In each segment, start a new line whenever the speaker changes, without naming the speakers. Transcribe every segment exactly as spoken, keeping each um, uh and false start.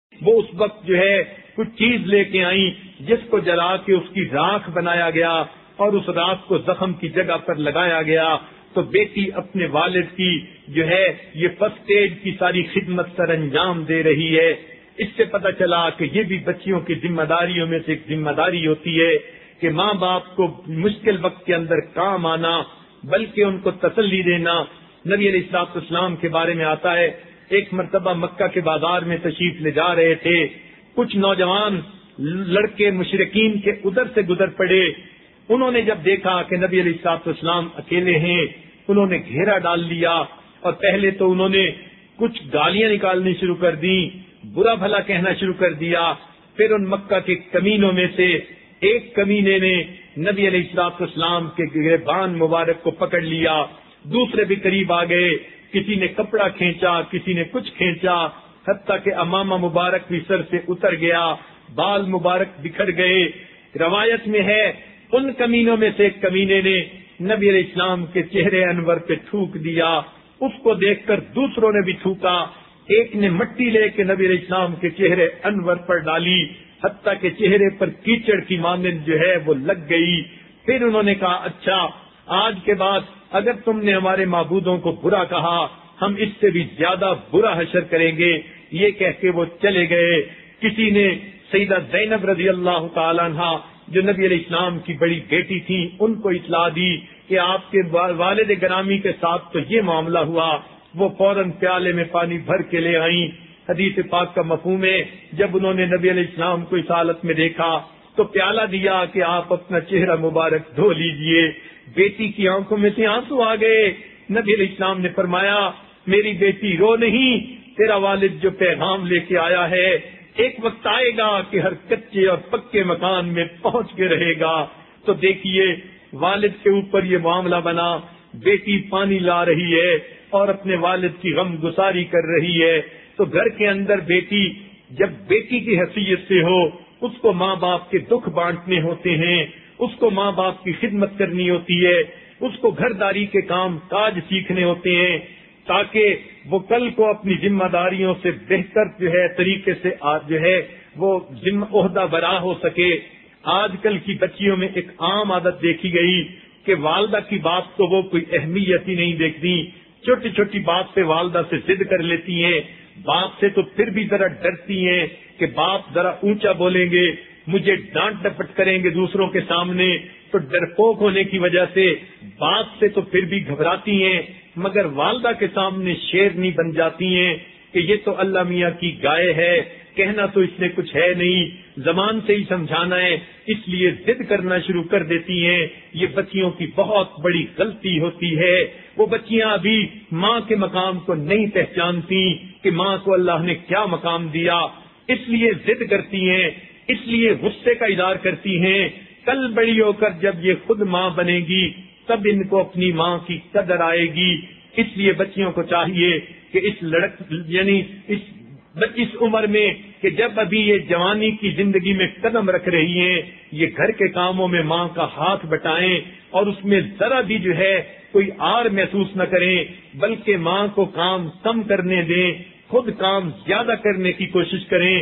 وہ اس وقت جو ہے کچھ چیز لے کے آئیں جس کو جلا کے اس کی راکھ بنایا گیا اور اس راکھ کو زخم کی جگہ پر لگایا گیا. تو بیٹی اپنے والد کی جو ہے یہ فرسٹ ایڈ کی ساری خدمت سر انجام دے رہی ہے. اس سے پتہ چلا کہ یہ بھی بچیوں کی ذمہ داریوں میں سے ایک ذمہ داری ہوتی ہے کہ ماں باپ کو مشکل وقت کے اندر کام آنا بلکہ ان کو تسلی دینا. نبی علیہ الصلوۃ والسلام کے بارے میں آتا ہے ایک مرتبہ مکہ کے بازار میں تشریف لے جا رہے تھے. کچھ نوجوان لڑکے مشرکین کے ادھر سے گزر پڑے. انہوں نے جب دیکھا کہ نبی علیہ الصلوۃ والسلام اکیلے ہیں انہوں نے گھیرا ڈال لیا اور پہلے تو انہوں نے کچھ گالیاں نکالنی شروع کر دیں, برا بھلا کہنا شروع کر دیا. پھر ان مکہ کے کمینوں میں سے ایک کمینے نے نبی علیہ الصلوۃ والسلام کے گریبان مبارک کو پکڑ لیا. دوسرے بھی قریب آ گئے, کسی نے کپڑا کھینچا, کسی نے کچھ کھینچا, حتیٰ کہ امامہ مبارک بھی سر سے اتر گیا, بال مبارک بکھر گئے. روایت میں ہے ان کمینوں میں سے ایک کمینے نے نبی علیہ السلام کے چہرے انور پہ تھوک دیا. اس کو دیکھ کر دوسروں نے بھی تھوکا. ایک نے مٹی لے کے نبی علیہ السلام کے چہرے انور پر ڈالی, حتیٰ کہ چہرے پر کیچڑ کی مانند جو ہے وہ لگ گئی. پھر انہوں نے کہا اچھا آج کے بعد اگر تم نے ہمارے معبودوں کو برا کہا ہم اس سے بھی زیادہ برا حشر کریں گے. یہ کہہ کے وہ چلے گئے. کسی نے سیدہ زینب رضی اللہ تعالیٰ عنہا جو نبی علیہ السلام کی بڑی بیٹی تھی ان کو اطلاع دی کہ آپ کے والد گرامی کے ساتھ تو یہ معاملہ ہوا. وہ فوراً پیالے میں پانی بھر کے لے آئیں. حدیث پاک کا مفہوم ہے جب انہوں نے نبی علیہ السلام کو اس حالت میں دیکھا تو پیالہ دیا کہ آپ اپنا چہرہ مبارک دھو لیجئے. بیٹی کی آنکھوں میں سے آنسو آ گئے. نبی علیہ السلام نے فرمایا میری بیٹی رو نہیں, تیرا والد جو پیغام لے کے آیا ہے ایک وقت آئے گا کہ ہر کچے اور پکے مکان میں پہنچ کے رہے گا. تو دیکھیے والد کے اوپر یہ معاملہ بنا, بیٹی پانی لا رہی ہے اور اپنے والد کی غم گساری کر رہی ہے. تو گھر کے اندر بیٹی جب بیٹی کی حیثیت سے ہو اس کو ماں باپ کے دکھ بانٹنے ہوتے ہیں, اس کو ماں باپ کی خدمت کرنی ہوتی ہے, اس کو گھرداری کے کام کاج سیکھنے ہوتے ہیں تاکہ وہ کل کو اپنی ذمہ داریوں سے بہتر جو ہے طریقے سے آج جو ہے وہ ذمہ عہدہ برا ہو سکے. آج کل کی بچیوں میں ایک عام عادت دیکھی گئی کہ والدہ کی بات تو وہ کوئی اہمیت ہی نہیں دیکھتی, چھوٹی چھوٹی بات پہ والدہ سے ضد کر لیتی ہیں. باپ سے تو پھر بھی ذرا ڈرتی ہیں کہ باپ ذرا اونچا بولیں گے, مجھے ڈانٹ ڈپٹ کریں گے دوسروں کے سامنے, تو ڈرپوک ہونے کی وجہ سے باپ سے تو پھر بھی گھبراتی ہیں مگر والدہ کے سامنے شیرنی بن جاتی ہیں کہ یہ تو اللہ میاں کی گائے ہے, کہنا تو اس نے کچھ ہے نہیں, زبان سے ہی سمجھانا ہے, اس لیے ضد کرنا شروع کر دیتی ہیں. یہ بچیوں کی بہت بڑی غلطی ہوتی ہے. وہ بچیاں ابھی ماں کے مقام کو نہیں پہچانتی کہ ماں کو اللہ نے کیا مقام دیا, اس لیے ضد کرتی ہیں, اس لیے غصے کا اظہار کرتی ہیں. کل بڑی ہو کر جب یہ خود ماں بنے گی تب ان کو اپنی ماں کی قدر آئے گی. اس لیے بچیوں کو چاہیے کہ اس لڑک یعنی اس اس عمر میں کہ جب ابھی یہ جوانی کی زندگی میں قدم رکھ رہی ہیں یہ گھر کے کاموں میں ماں کا ہاتھ بٹائیں اور اس میں ذرا بھی جو ہے کوئی آر محسوس نہ کریں بلکہ ماں کو کام کم کرنے دیں, خود کام زیادہ کرنے کی کوشش کریں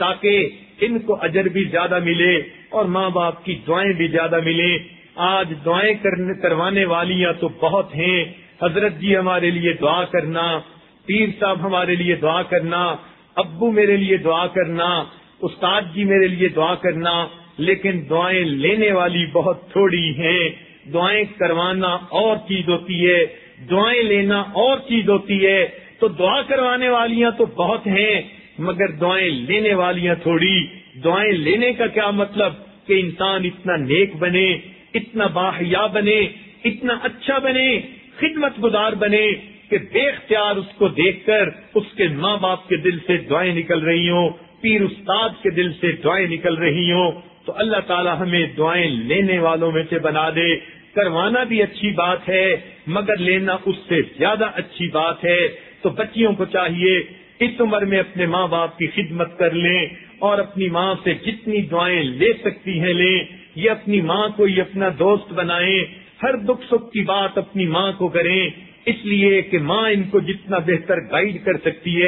تاکہ ان کو اجر بھی زیادہ ملے اور ماں باپ کی دعائیں بھی زیادہ ملیں. آج دعائیں کرنے کروانے والیاں تو بہت ہیں, حضرت جی ہمارے لیے دعا کرنا, پیر صاحب ہمارے لیے دعا کرنا, ابو میرے لیے دعا کرنا, استاد جی میرے لیے دعا کرنا, لیکن دعائیں لینے والی بہت تھوڑی ہیں. دعائیں کروانا اور چیز ہوتی ہے, دعائیں لینا اور چیز ہوتی ہے. تو دعا کروانے والیاں تو بہت ہیں مگر دعائیں لینے والیاں تھوڑی. دعائیں لینے کا کیا مطلب کہ انسان اتنا نیک بنے, اتنا باحیا بنے, اتنا اچھا بنے, خدمت گزار بنے کہ بے اختیار اس کو دیکھ کر اس کے ماں باپ کے دل سے دعائیں نکل رہی ہوں, پیر استاد کے دل سے دعائیں نکل رہی ہوں. تو اللہ تعالی ہمیں دعائیں لینے والوں میں سے بنا دے. کروانا بھی اچھی بات ہے مگر لینا اس سے زیادہ اچھی بات ہے. تو بچیوں کو چاہیے اس عمر میں اپنے ماں باپ کی خدمت کر لیں اور اپنی ماں سے جتنی دعائیں لے سکتی ہیں لیں. یہ اپنی ماں کو یہ اپنا دوست بنائیں, ہر دکھ سکھ کی بات اپنی ماں کو کریں, اس لیے کہ ماں ان کو جتنا بہتر گائیڈ کر سکتی ہے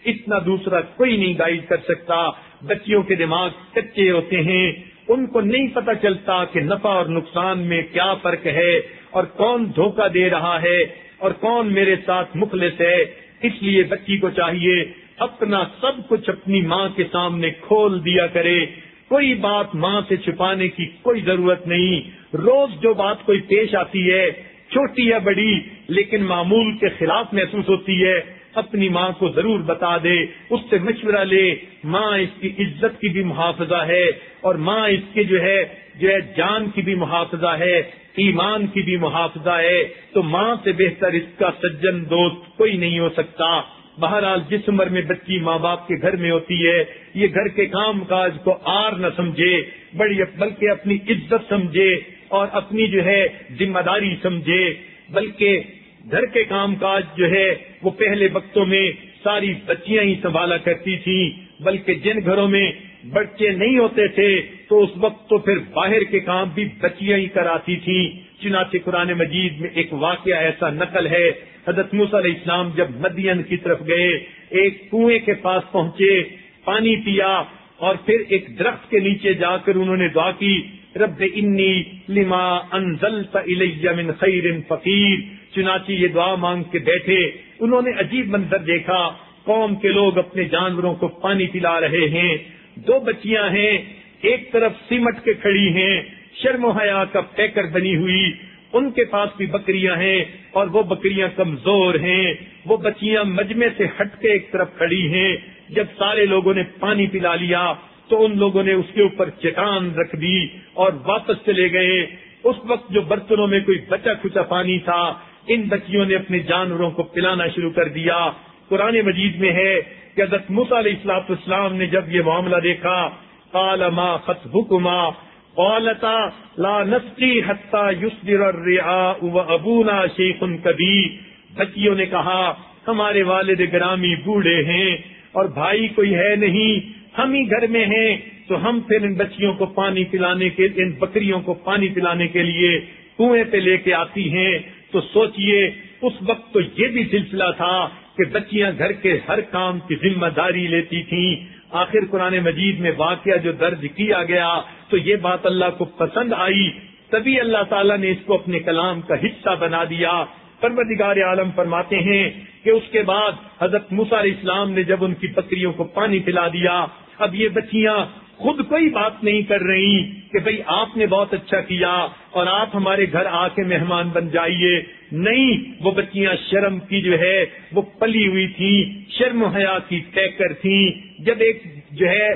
اتنا دوسرا کوئی نہیں گائیڈ کر سکتا. بچیوں کے دماغ کچے ہوتے ہیں، ان کو نہیں پتہ چلتا کہ نفع اور نقصان میں کیا فرق ہے اور کون دھوکہ دے رہا ہے اور کون میرے ساتھ مخلص ہے. اس لیے بچی کو چاہیے اپنا سب کچھ اپنی ماں کے سامنے کھول دیا کرے. کوئی بات ماں سے چھپانے کی کوئی ضرورت نہیں. روز جو بات کوئی پیش آتی ہے، چھوٹی یا بڑی، لیکن معمول کے خلاف محسوس ہوتی ہے، اپنی ماں کو ضرور بتا دے، اس سے مشورہ لے. ماں اس کی عزت کی بھی محافظہ ہے اور ماں اس کے جو ہے جو ہے جان کی بھی محافظہ ہے، ایمان کی بھی محافظہ ہے. تو ماں سے بہتر اس کا سجن دوست کوئی نہیں ہو سکتا. بہرحال جس عمر میں بچی ماں باپ کے گھر میں ہوتی ہے، یہ گھر کے کام کاج کو آر نہ سمجھے، بڑی بلکہ اپنی عزت سمجھے اور اپنی جو ہے ذمہ داری سمجھے. بلکہ گھر کے کام کاج جو ہے وہ پہلے وقتوں میں ساری بچیاں ہی سنبھالا کرتی تھیں. بلکہ جن گھروں میں بچے نہیں ہوتے تھے تو اس وقت تو پھر باہر کے کام بھی بچیاں ہی کراتی تھیں. چنانچہ قرآن مجید میں ایک واقعہ ایسا نقل ہے، حضرت موسیٰ علیہ السلام جب مدین کی طرف گئے، ایک کنویں کے پاس پہنچے، پانی پیا اور پھر ایک درخت کے نیچے جا کر انہوں نے دعا کی، رب انی لما انزلت الی من خیر فقیر. چنانچہ یہ دعا مانگ کے بیٹھے. انہوں نے عجیب منظر دیکھا، قوم کے لوگ اپنے جانوروں کو پانی پلا رہے ہیں. دو بچیاں ہیں، ایک طرف سمٹ کے کھڑی ہیں، شرم و حیا کا پیکر بنی ہوئی. ان کے پاس بھی بکریاں ہیں اور وہ بکریاں کمزور ہیں. وہ بچیاں مجمع سے ہٹ کے ایک طرف کھڑی ہیں. جب سارے لوگوں نے پانی پلا لیا تو ان لوگوں نے اس کے اوپر چٹان رکھ دی اور واپس چلے گئے. اس وقت جو برتنوں میں کوئی بچا کھچا پانی تھا، ان بچیوں نے اپنے جانوروں کو پلانا شروع کر دیا. قرآن مجید میں ہے کہ حضرت موسیٰ علیہ الصلوۃ والسلام نے جب یہ معاملہ دیکھا، قال ما خطبكما قالتا لا نسقي حتى يصدر الرعاء وابونا شيخ كبير. بچیوں نے کہا ہمارے والد گرامی بوڑھے ہیں اور بھائی کوئی ہے نہیں، ہم ہی گھر میں ہیں، تو ہم پھر ان بچیوں کو پانی پلانے کے ان بکریوں کو پانی پلانے کے لیے کنویں پہ لے کے آتی ہیں. تو سوچئے اس وقت تو یہ بھی سلسلہ تھا کہ بچیاں گھر کے ہر کام کی ذمہ داری لیتی تھیں. آخر قرآن مجید میں واقعہ جو درج کیا گیا تو یہ بات اللہ کو پسند آئی، تبھی اللہ تعالیٰ نے اس کو اپنے کلام کا حصہ بنا دیا. پروردگار عالم فرماتے ہیں کہ اس کے بعد حضرت موسیٰ علیہ السلام نے جب ان کی بکریوں کو پانی پلا دیا، اب یہ بچیاں خود کوئی بات نہیں کر رہی کہ بھئی آپ نے بہت اچھا کیا اور آپ ہمارے گھر آ کے مہمان بن جائیے. نہیں، وہ بچیاں شرم کی جو ہے وہ پلی ہوئی تھی، شرم و حیا کی پیکر تھیں. جب ایک جو ہے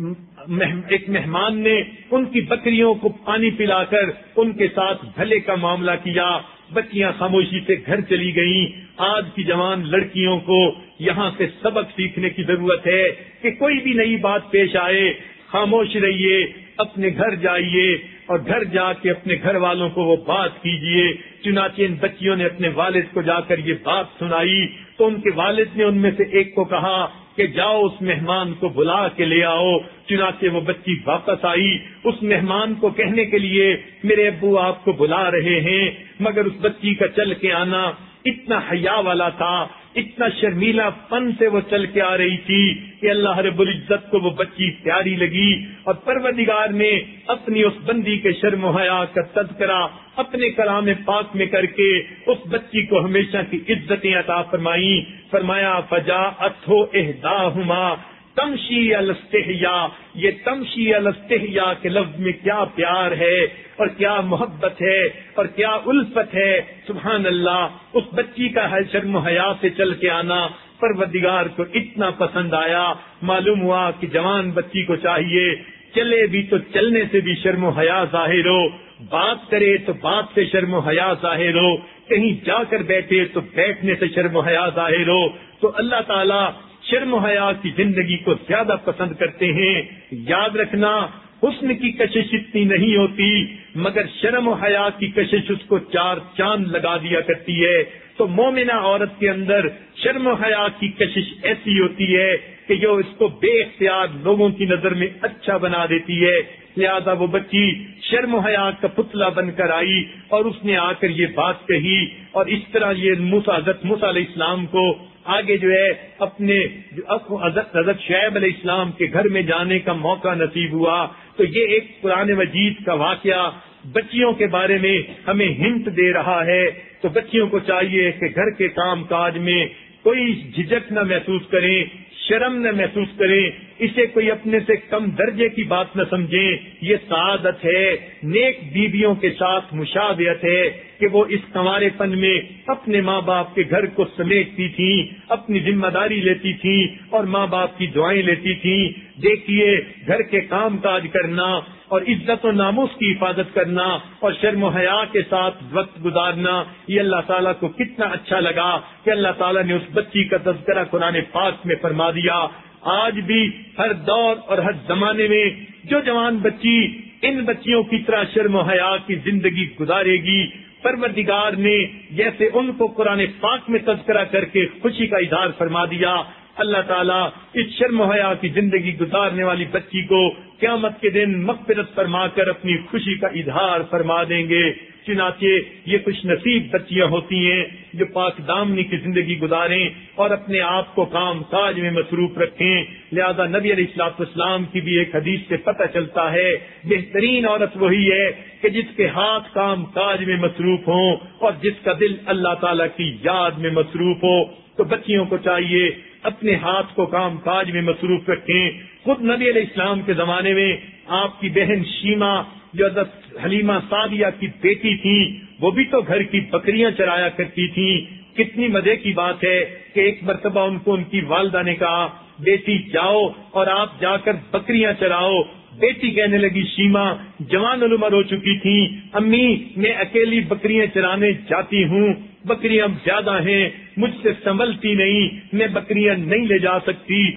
ایک مہمان نے ان کی بکریوں کو پانی پلا کر ان کے ساتھ بھلے کا معاملہ کیا، بچیاں خاموشی سے گھر چلی گئیں. آج کی جوان لڑکیوں کو یہاں سے سبق سیکھنے کی ضرورت ہے کہ کوئی بھی نئی بات پیش آئے خاموش رہیے، اپنے گھر جائیے اور گھر جا کے اپنے گھر والوں کو وہ بات کیجیے. چنانچہ ان بچیوں نے اپنے والد کو جا کر یہ بات سنائی تو ان کے والد نے ان میں سے ایک کو کہا کہ جاؤ اس مہمان کو بلا کے لے آؤ. چنانچہ وہ بچی واپس آئی اس مہمان کو کہنے کے لیے میرے ابو آپ کو بلا رہے ہیں، مگر اس بچی کا چل کے آنا اتنا حیا والا تھا، اتنا شرمیلا پن سے وہ چل کے آ رہی تھی کہ اللہ رب العزت کو وہ بچی پیاری لگی. اور پروردگار نے اپنی اس بندی کے شرم و حیا کا تذکرہ اپنے کلام پاک میں کر کے اس بچی کو ہمیشہ کی عزتیں عطا فرمائی. فرمایا فجاءتہ احداہما تمشی علی الاستحیاء. یہ تمشی علی الاستحیاء کے لفظ میں کیا پیار ہے اور کیا محبت ہے اور کیا الفت ہے. سبحان اللہ، اس بچی کا شرم و حیا سے چل کے آنا پروردگار کو اتنا پسند آیا. معلوم ہوا کہ جوان بچی کو چاہیے چلے بھی تو چلنے سے بھی شرم و حیا ظاہر ہو، بات کرے تو بات سے شرم و حیا ظاہر ہو، کہیں جا کر بیٹھے تو بیٹھنے سے شرم و حیا ظاہر ہو. تو اللہ تعالیٰ شرم و حیا کی زندگی کو زیادہ پسند کرتے ہیں. یاد رکھنا، حسن کی کشش اتنی نہیں ہوتی مگر شرم و حیا کی کشش اس کو چار چاند لگا دیا کرتی ہے. تو مومنہ عورت کے اندر شرم و حیا کی کشش ایسی ہوتی ہے کہ جو اس کو بے اختیار لوگوں کی نظر میں اچھا بنا دیتی ہے. لہذا وہ بچی شرم و حیا کا پتلا بن کر آئی اور اس نے آ کر یہ بات کہی اور اس طرح یہ موسیٰ حضرت موسیٰ علیہ السلام کو آگے جو ہے اپنے حضرت شعیب علیہ السلام کے گھر میں جانے کا موقع نصیب ہوا. تو یہ ایک قرآن مجید کا واقعہ بچیوں کے بارے میں ہمیں ہنٹ دے رہا ہے. تو بچیوں کو چاہیے کہ گھر کے کام کاج میں کوئی جھجک نہ محسوس کریں، شرم نہ محسوس کریں، اسے کوئی اپنے سے کم درجے کی بات نہ سمجھیں. یہ سعادت ہے، نیک بیویوں کے ساتھ مشابہت ہے کہ وہ اس کنوارے پن میں اپنے ماں باپ کے گھر کو سمیٹتی تھیں، اپنی ذمہ داری لیتی تھیں اور ماں باپ کی دعائیں لیتی تھیں. دیکھیے گھر کے کام کاج کرنا اور عزت و ناموس کی حفاظت کرنا اور شرم و حیا کے ساتھ وقت گزارنا، یہ اللہ تعالیٰ کو کتنا اچھا لگا کہ اللہ تعالیٰ نے اس بچی کا تذکرہ قرآن پاک میں فرما دیا. آج بھی ہر دور اور ہر زمانے میں جو جوان بچی ان بچیوں کی طرح شرم و حیا کی زندگی گزارے گی، پروردگار نے جیسے ان کو قرآن پاک میں تذکرہ کر کے خوشی کا اظہار فرما دیا، اللہ تعالیٰ اس شرم و حیا کی زندگی گزارنے والی بچی کو قیامت کے دن مغفرت فرما کر اپنی خوشی کا اظہار فرما دیں گے. چنانچہ یہ خوش نصیب بچیاں ہوتی ہیں جو پاک دامنی کی زندگی گزاریں اور اپنے آپ کو کام کاج میں مصروف رکھیں. لہذا نبی علیہ الصلوۃ والسلام کی بھی ایک حدیث سے پتہ چلتا ہے بہترین عورت وہی ہے کہ جس کے ہاتھ کام کاج میں مصروف ہوں اور جس کا دل اللہ تعالیٰ کی یاد میں مصروف ہو. تو بچیوں کو چاہیے اپنے ہاتھ کو کام کاج میں مصروف رکھیں. خود نبی علیہ السلام کے زمانے میں آپ کی بہن شیما جو حضرت حلیمہ سعدیہ کی بیٹی تھی، وہ بھی تو گھر کی بکریاں چرایا کرتی تھی. کتنی مزے کی بات ہے کہ ایک مرتبہ ان کو ان کی والدہ نے کہا بیٹی جاؤ اور آپ جا کر بکریاں چراؤ. بیٹی کہنے لگی شیما جوان العمر ہو چکی تھی، امی میں اکیلی بکریاں چرانے جاتی ہوں، بکریاں زیادہ ہیں، مجھ سے سنبھلتی نہیں، میں بکریاں نہیں لے جا سکتی.